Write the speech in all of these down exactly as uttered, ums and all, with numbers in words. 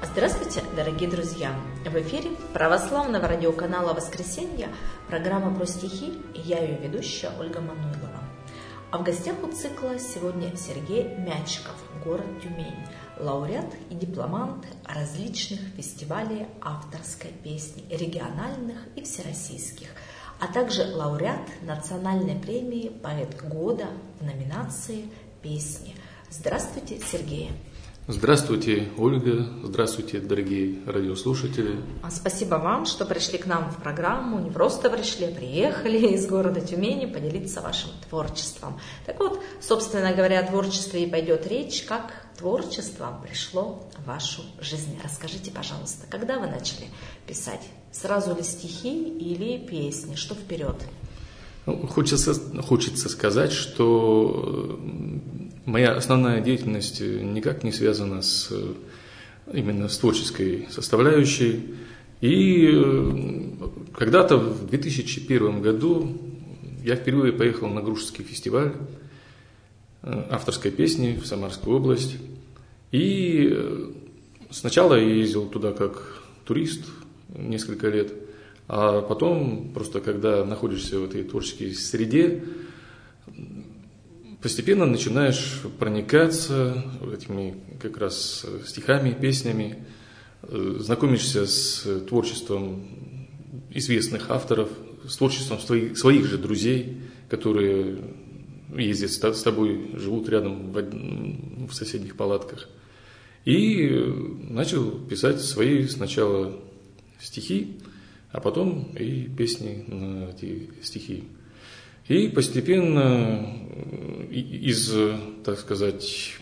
Здравствуйте, дорогие друзья! В эфире православного радиоканала «Воскресенье» программа про стихи, и я ее ведущая Ольга Мануйлова. А в гостях у цикла сегодня Сергей Мячиков, город Тюмень, лауреат и дипломант различных фестивалей авторской песни, региональных и всероссийских, а также лауреат национальной премии «Поэт года» в номинации «Песни». Здравствуйте, Сергей! Здравствуйте, Ольга. Здравствуйте, дорогие радиослушатели. Спасибо вам, что пришли к нам в программу. Не просто пришли, а приехали из города Тюмени поделиться вашим творчеством. Так вот, собственно говоря, о творчестве и пойдет речь. Как творчество пришло в вашу жизнь? Расскажите, пожалуйста, когда вы начали писать? Сразу ли стихи или песни? Что вперед? Ну, хочется, хочется сказать, что моя основная деятельность никак не связана с, именно с творческой составляющей. И когда-то в две тысячи первом году я впервые поехал на Грушевский фестиваль авторской песни в Самарскую область. И сначала я ездил туда как турист несколько лет, а потом, просто когда находишься в этой творческой среде, постепенно начинаешь проникаться этими как раз стихами, песнями, знакомишься с творчеством известных авторов, с творчеством своих, своих же друзей, которые ездят с тобой, живут рядом в, в соседних палатках. И начал писать свои сначала стихи, а потом и песни на эти стихи. И постепенно из, так сказать,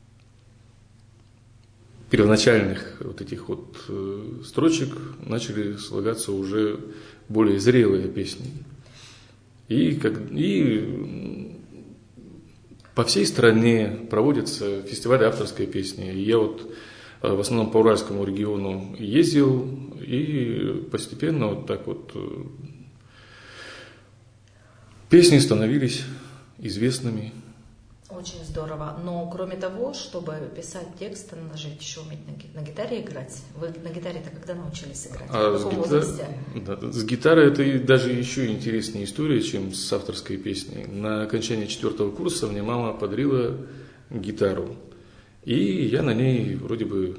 первоначальных вот этих вот строчек начали слагаться уже более зрелые песни. И, как, и по всей стране проводятся фестивали авторской песни. И я вот в основном по Уральскому региону ездил, и постепенно вот так вот песни становились известными. Очень здорово. Но кроме того, чтобы писать тексты, надо же еще уметь на гитаре играть. Вы на гитаре-то когда научились играть? А в каком гитар... возрасте? Да, с гитарой это даже еще интереснее история, чем с авторской песней. На окончании четвертого курса мне мама подарила гитару. И я на ней вроде бы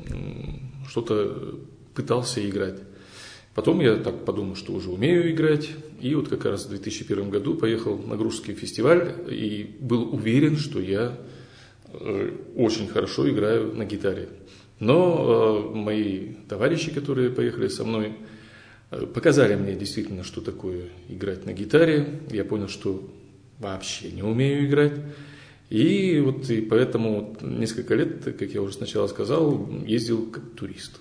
что-то пытался играть. Потом я так подумал, что уже умею играть. И вот как раз в две тысячи первом году поехал на Грушевский фестиваль и был уверен, что я очень хорошо играю на гитаре. Но мои товарищи, которые поехали со мной, показали мне действительно, что такое играть на гитаре. Я понял, что вообще не умею играть. И вот и поэтому несколько лет, как я уже сначала сказал, ездил как турист.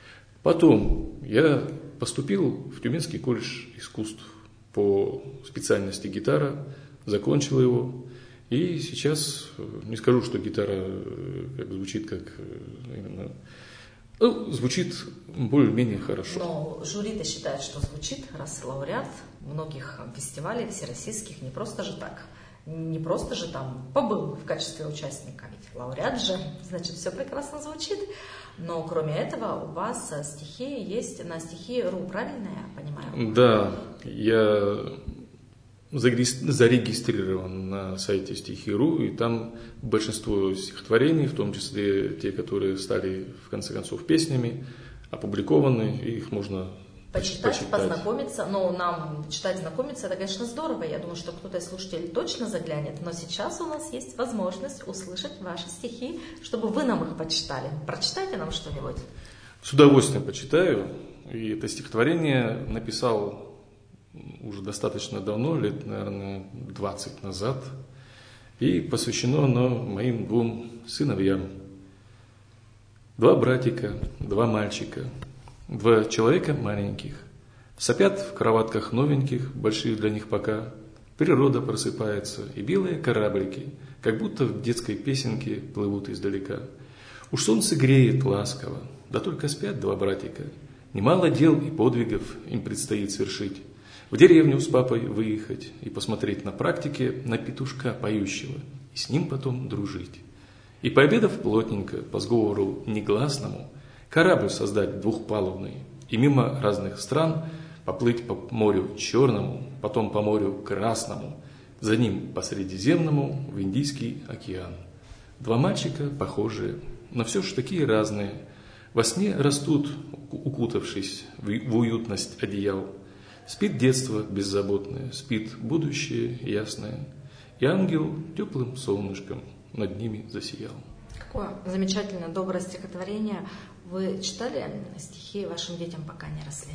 Потом я поступил в Тюменский колледж искусств по специальности гитара, закончил его. И сейчас не скажу, что гитара как звучит как именно, ну, звучит более-менее хорошо. Но жюри-то считает, что звучит, раз лауреат многих фестивалей всероссийских, не просто же так. Не просто же там побыл в качестве участника, ведь лауреат же, значит, все прекрасно звучит. Но кроме этого у вас стихи есть на стихи.ру, правильно я понимаю? Да, я зарегистрирован на сайте стихи.ру, и там большинство стихотворений, в том числе те, которые стали в конце концов песнями, опубликованы, и их можно Почитать, почитать, познакомиться. Но нам читать, знакомиться, это, конечно, здорово. Я думаю, что кто-то из слушателей точно заглянет. Но сейчас у нас есть возможность услышать ваши стихи, чтобы вы нам их почитали. Прочитайте нам что-нибудь. С удовольствием почитаю. И это стихотворение написал уже достаточно давно, лет, наверное, двадцать назад. И посвящено оно моим двум сыновьям. Два братика, два мальчика. Два человека маленьких, сопят в кроватках новеньких, больших для них пока. Природа просыпается, и белые кораблики, как будто в детской песенке, плывут издалека. Уж солнце греет ласково, да только спят два братика. Немало дел и подвигов им предстоит совершить. В деревню с папой выехать и посмотреть на практике на петушка поющего, и с ним потом дружить. И пообедав плотненько, по сговору негласному, Корабль создать двухпалубный и мимо разных стран поплыть по морю Черному, потом по морю Красному, за ним по Средиземному в Индийский океан. Два мальчика похожие, но все ж такие разные. Во сне растут, укутавшись в уютность одеял. Спит детство беззаботное, спит будущее ясное. И ангел теплым солнышком над ними засиял. Какое замечательное, доброе стихотворение. Вы читали стихи вашим детям, пока не росли?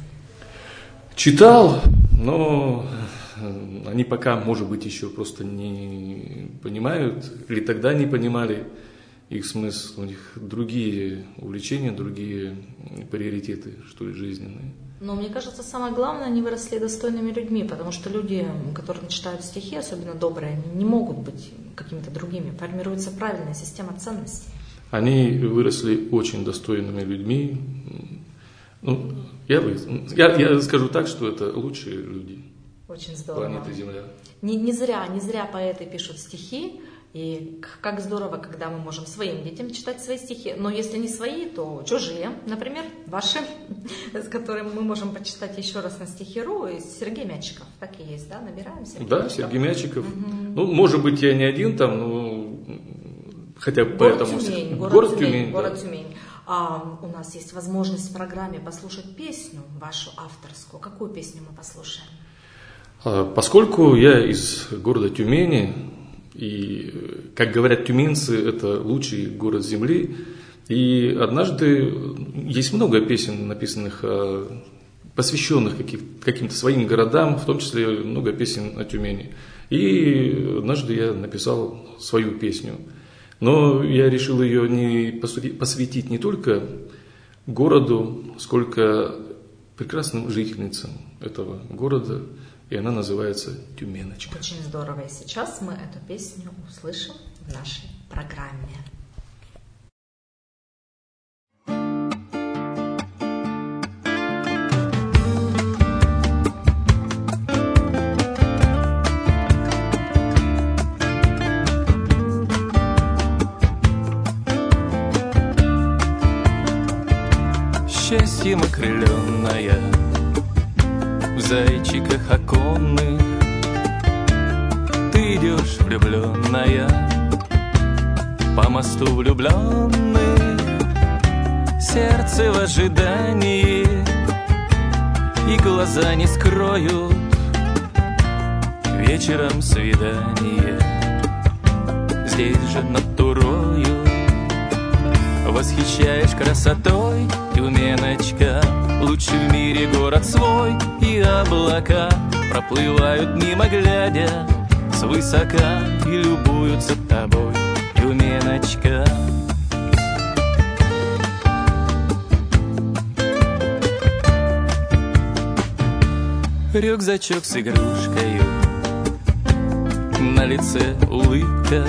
Читал, но они пока, может быть, еще просто не понимают, или тогда не понимали их смысл. У них другие увлечения, другие приоритеты, что ли, жизненные. Но мне кажется, самое главное, они выросли достойными людьми, потому что люди, которые читают стихи, особенно добрые, не могут быть какими-то другими. Формируется правильная система ценностей. Они выросли очень достойными людьми. Ну, я, я, я скажу так, что это лучшие люди. Очень здорово. Планеты Земля. Не, не зря, не зря поэты пишут стихи. И как здорово, когда мы можем своим детям читать свои стихи. Но если не свои, то чужие. Например, ваши, с которыми мы можем почитать еще раз на стихи.ру. И Сергей Мячиков. Так и есть, да? Набираем Сергей Да, Мячиков. Сергей Мячиков. Угу. Ну, может быть, я не один там, но хотя бы город поэтому... Тюмень, город, город Тюмень. Тюмень, город да. Тюмень. А у нас есть возможность в программе послушать песню вашу авторскую. Какую песню мы послушаем? Поскольку я из города Тюмени, и, как говорят тюменцы, это лучший город земли, и однажды есть много песен, написанных, посвященных каким-то своим городам, в том числе много песен о Тюмени. И однажды я написал свою песню. Но я решил ее не посвятить не только городу, сколько прекрасным жительницам этого города, и она называется «Тюменочка». Очень здорово. И сейчас мы эту песню услышим в нашей программе. Счастьем окрыленная в зайчиках оконных, ты идешь влюбленная по мосту влюбленных, сердце в ожидании, и глаза не скроют вечером свидание. Здесь же над Турою восхищаешь красотой, Тюменочка, лучший в мире город свой, и облака проплывают мимо, глядя свысока, и любуются тобой, Тюменочка. Рюкзачок с игрушкою, на лице улыбка,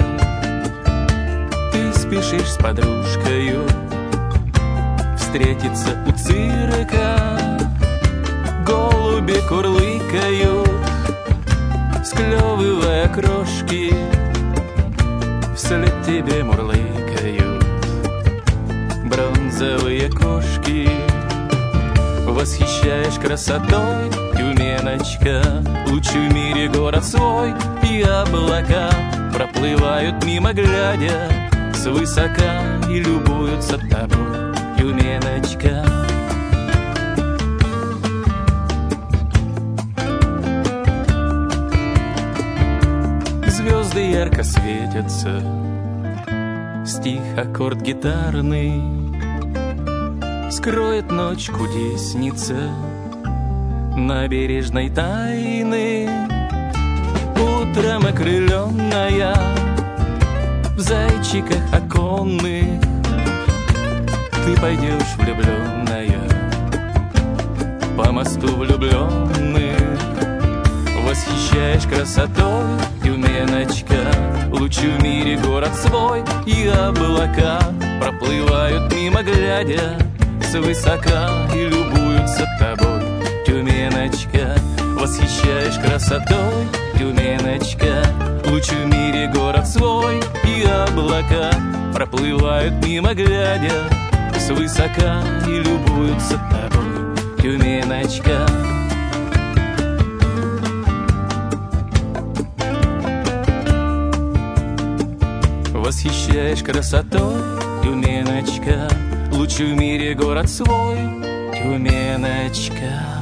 ты спешишь с подружкою встретиться у цирка. Голуби курлыкают, склевывая крошки, вслед тебе мурлыкают бронзовые кошки. Восхищаешь красотой, Тюменочка, лучший в мире город свой, и облака проплывают мимо, глядя свысока, и любуются тобой, Тюменочка. Звезды ярко светятся, стих, аккорд гитарный скроет ночь кудесница набережной тайны. Утром окрыленная в зайчиках оконных, ты пойдешь влюбленная по мосту влюбленных. Восхищаешь красотой, Тюменочка, лучший в мире город свой, и облака проплывают мимо, глядя свысока, и любуются тобой, Тюменочка. Восхищаешь красотой, Тюменочка, лучший в мире город свой, и облака проплывают мимо, глядя свысока и любуются тобой, Тюменочка. Восхищаешь красотой, Тюменочка, лучший в мире город свой, Тюменочка.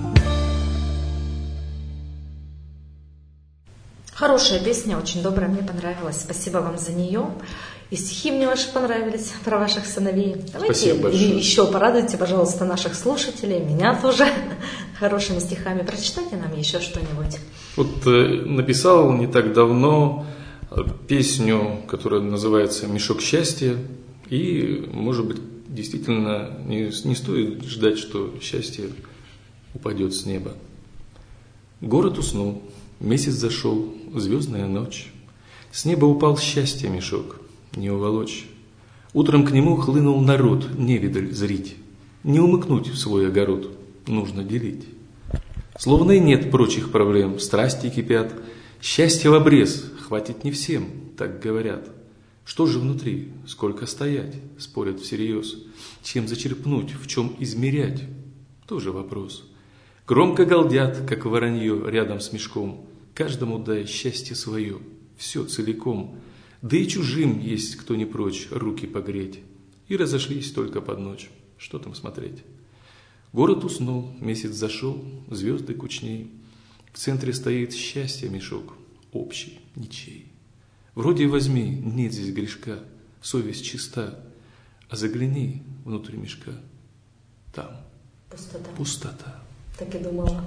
Хорошая песня, очень добрая, мне понравилась. Спасибо вам за нее. И стихи мне ваши понравились про ваших сыновей. Давайте еще порадуйте, пожалуйста, наших слушателей, меня тоже хорошими стихами. Прочитайте нам еще что-нибудь. Вот э, написал не так давно песню, которая называется «Мешок счастья». И, может быть, действительно не, не стоит ждать, что счастье упадет с неба. Город уснул. Месяц зашел, звездная ночь. С неба упал счастье мешок, не уволочь. Утром к нему хлынул народ, невидаль зрить. Не умыкнуть в свой огород, нужно делить. Словно и нет прочих проблем, страсти кипят. Счастье в обрез, хватит не всем, так говорят. Что же внутри, сколько стоять, спорят всерьез. Чем зачерпнуть, в чем измерять, тоже вопрос. Громко галдят, как воронье рядом с мешком. Каждому дай счастье свое, все целиком. Да и чужим есть кто не прочь руки погреть. И разошлись только под ночь, что там смотреть. Город уснул, месяц зашел, звезды кучней. В центре стоит счастье мешок, общий, ничей. Вроде возьми, нет здесь грешка, совесть чиста. А загляни внутрь мешка, там пустота. пустота. Так и думала.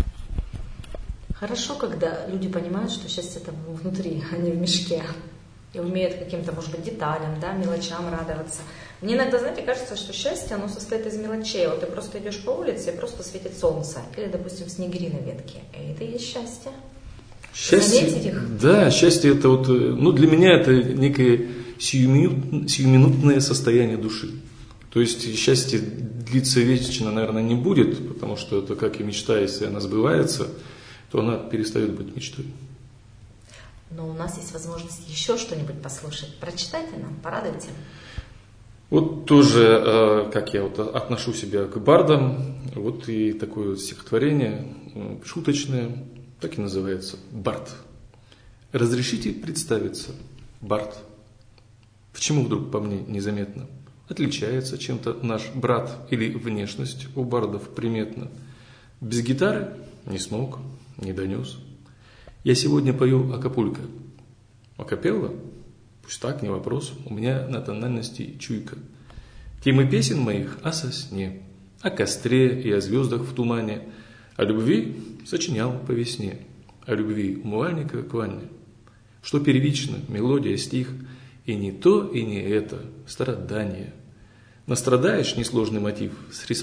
Хорошо, когда люди понимают, что счастье там внутри, а не в мешке. И умеют каким-то, может быть, деталям, да, мелочам радоваться. Мне иногда, знаете, кажется, что счастье, оно состоит из мелочей. Вот ты просто идешь по улице, и просто светит солнце. Или, допустим, снегири на ветке. И это и есть счастье. Счастье, их? Да, счастье это вот, ну для меня это некое сиюминут, сиюминутное состояние души. То есть счастье длиться вечно, наверное, не будет, потому что это как и мечта, если она сбывается, то она перестает быть мечтой. Но у нас есть возможность еще что-нибудь послушать. Прочитайте нам, порадуйте. Вот тоже, как я вот отношу себя к бардам, вот и такое вот стихотворение шуточное, так и называется, бард. Разрешите представиться, бард. Почему вдруг по мне незаметно? Отличается чем-то наш брат или внешность у бардов приметна. Без гитары не смог, не донес. Я сегодня пою акапулько. Акапелла? Пусть так, не вопрос. У меня на тональности чуйка. Темы песен моих о сосне, о костре и о звездах в тумане. О любви сочинял по весне. О любви умывальника к ванне. Что первично, мелодия, стих. И не то, и не это, страдание. Настрадаешь несложный мотив,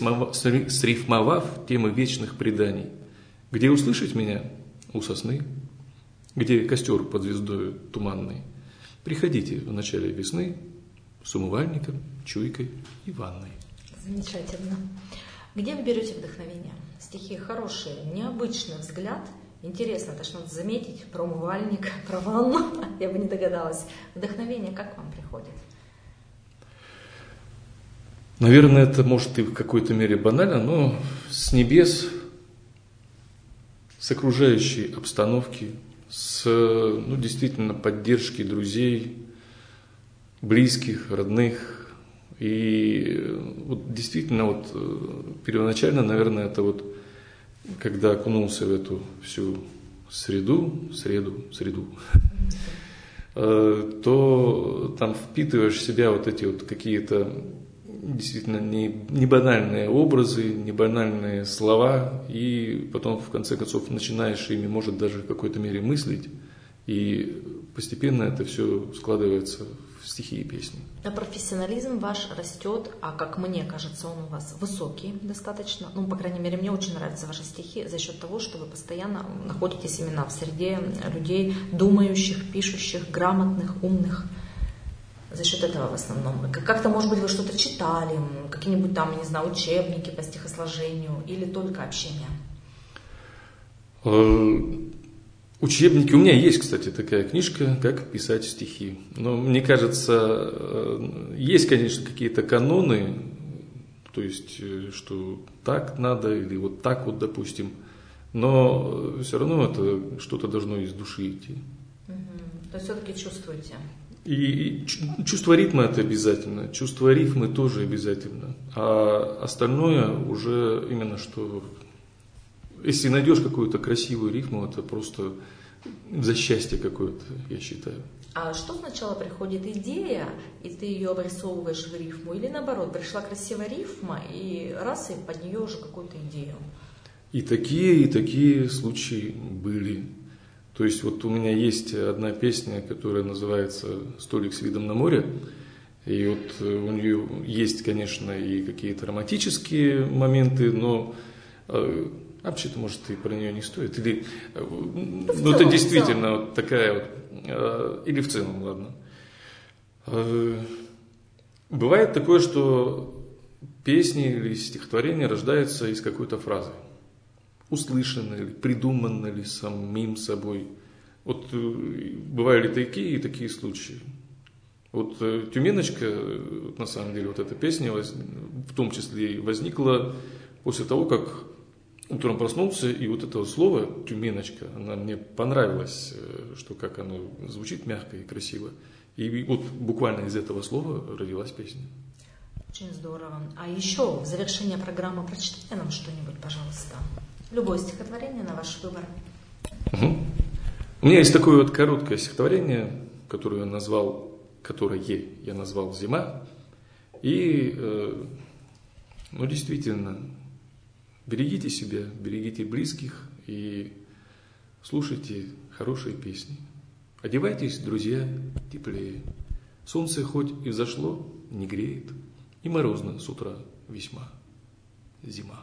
срифмовав темы вечных преданий. Где услышать меня? У сосны. Где костер под звездой туманной. Приходите в начале весны с умывальником, чуйкой и ванной. Замечательно. Где вы берете вдохновение? Стихи хорошие, необычный взгляд. Интересно, это что надо заметить про умывальник, про ванну. Я бы не догадалась. Вдохновение как вам приходит? Наверное, это может и в какой-то мере банально, но с небес, с окружающей обстановки, с, ну, действительно, поддержки друзей, близких, родных. И вот действительно, вот первоначально, наверное, это вот когда окунулся в эту всю среду, среду, среду, то там впитываешь в себя вот эти вот какие-то действительно не, не банальные образы, не банальные слова, и потом в конце концов начинаешь ими, может, даже в какой-то мере мыслить, и постепенно это все складывается в стихи и песни. А профессионализм ваш растет, а как мне кажется, он у вас высокий достаточно. Ну, по крайней мере, мне очень нравятся ваши стихи за счет того, что вы постоянно находитесь именно в среде людей, думающих, пишущих, грамотных, умных. За счет этого в основном. Как-то, может быть, вы что-то читали, какие-нибудь там, не знаю, учебники по стихосложению или только общение? Учебники. У меня есть, кстати, такая книжка «Как писать стихи». Но мне кажется, есть, конечно, какие-то каноны, то есть, что так надо или вот так вот, допустим, но все равно это что-то должно из души идти. Угу. То есть все-таки чувствуете? И чувство ритма это обязательно, чувство рифмы тоже обязательно, а остальное уже именно что... Если найдешь какую-то красивую рифму, это просто за счастье какое-то, я считаю. А что сначала приходит идея, и ты ее обрисовываешь в рифму, или наоборот, пришла красивая рифма, и раз, и под нее уже какую-то идею? И такие, и такие случаи были. То есть вот у меня есть одна песня, которая называется «Столик с видом на море». И вот у нее есть, конечно, и какие-то романтические моменты, но... А вообще-то, может, и про нее не стоит. Или, ну, ну это действительно вот такая вот... Или в целом, ладно. Бывает такое, что песни или стихотворения рождаются из какой-то фразы. Услышано ли, придумано ли самим собой. Вот бывали такие и такие случаи. Вот «Тюменочка», на самом деле, вот эта песня, в том числе, возникла после того, как утром проснулся, и вот это слово «тюменочка», она мне понравилась, что как оно звучит мягко и красиво. И вот буквально из этого слова родилась песня. Очень здорово. А еще в завершение программы прочитайте нам что-нибудь, пожалуйста. Любое стихотворение на ваш выбор. Угу. У меня есть такое вот короткое стихотворение, которое я назвал, которое я назвал «Зима». И, э, ну, действительно... Берегите себя, берегите близких и слушайте хорошие песни. Одевайтесь, друзья, теплее. Солнце хоть и взошло, не греет, и морозно с утра весьма. Зима.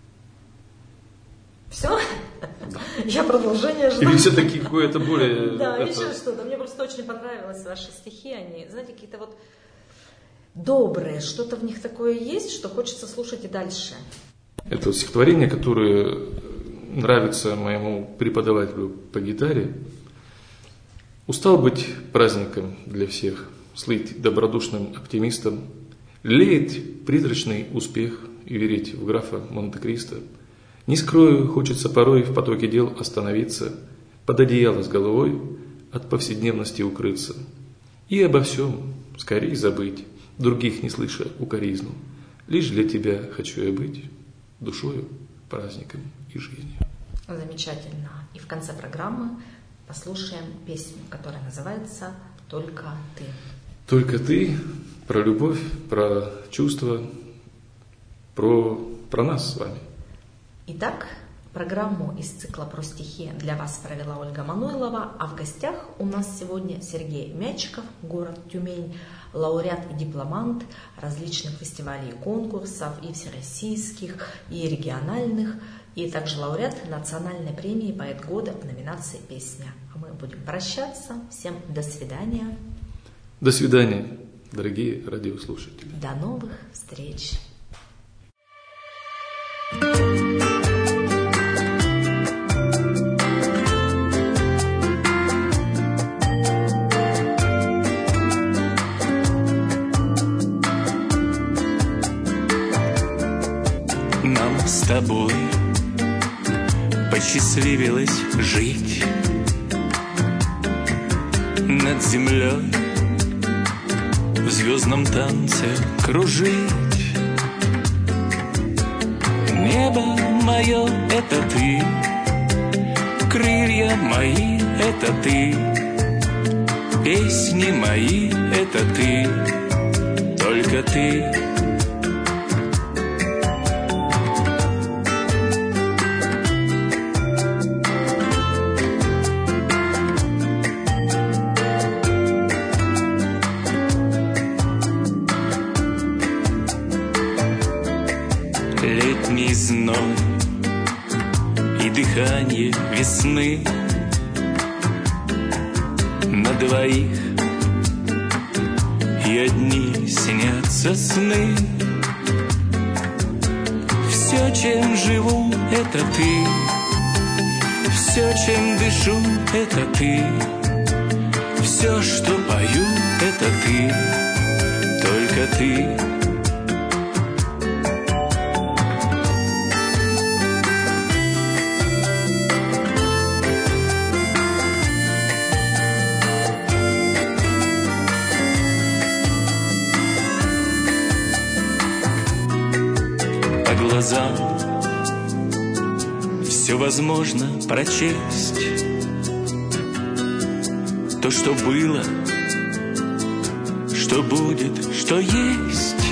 Все? Да. Я продолжение жду. Или все-таки какое-то более... Да, еще что-то. Мне просто очень понравилось ваши стихи. Они, знаете, какие-то вот добрые. Что-то в них такое есть, что хочется слушать и дальше. Это вот стихотворение, которое нравится моему преподавателю по гитаре. Устал быть праздником для всех, слыть добродушным оптимистом, лелеять призрачный успех и верить в графа Монте-Кристо. Не скрою, хочется порой в потоке дел остановиться, под одеяло с головой от повседневности укрыться. И обо всем скорее забыть, других не слыша укоризну. Лишь для тебя хочу я быть душою, праздником и жизнью. Замечательно. И в конце программы послушаем песню, которая называется «Только ты». Только ты, про любовь, про чувства, про, про нас с вами. Итак, программу из цикла про стихи для вас провела Ольга Мануйлова, а в гостях у нас сегодня Сергей Мячиков, город Тюмень, лауреат и дипломант различных фестивалей и конкурсов, и всероссийских, и региональных, и также лауреат национальной премии «Поэт года» в номинации «Песня». А мы будем прощаться. Всем до свидания. До свидания, дорогие радиослушатели. До новых встреч. С тобой посчастливилось жить над землей, в звездном танце кружить. Небо мое — это ты, крылья мои — это ты, песни мои — это ты, только ты. Летний зной и дыхание весны на двоих, и одни снятся сны. Все, чем живу, это ты, Все, чем дышу, это ты. Все, что пою, это ты. Только ты. По глазам все возможно прочесть. То, что было, что будет, что есть.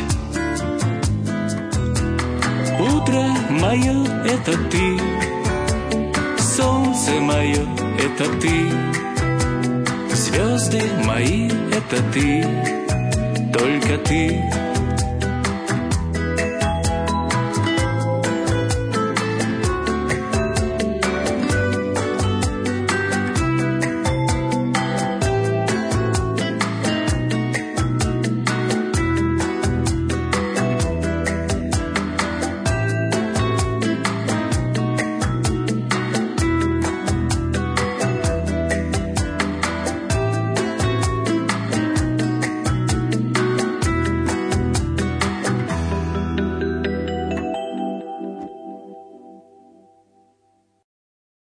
Утро мое — это ты. Солнце мое — это ты. Звезды мои — это ты. Только ты.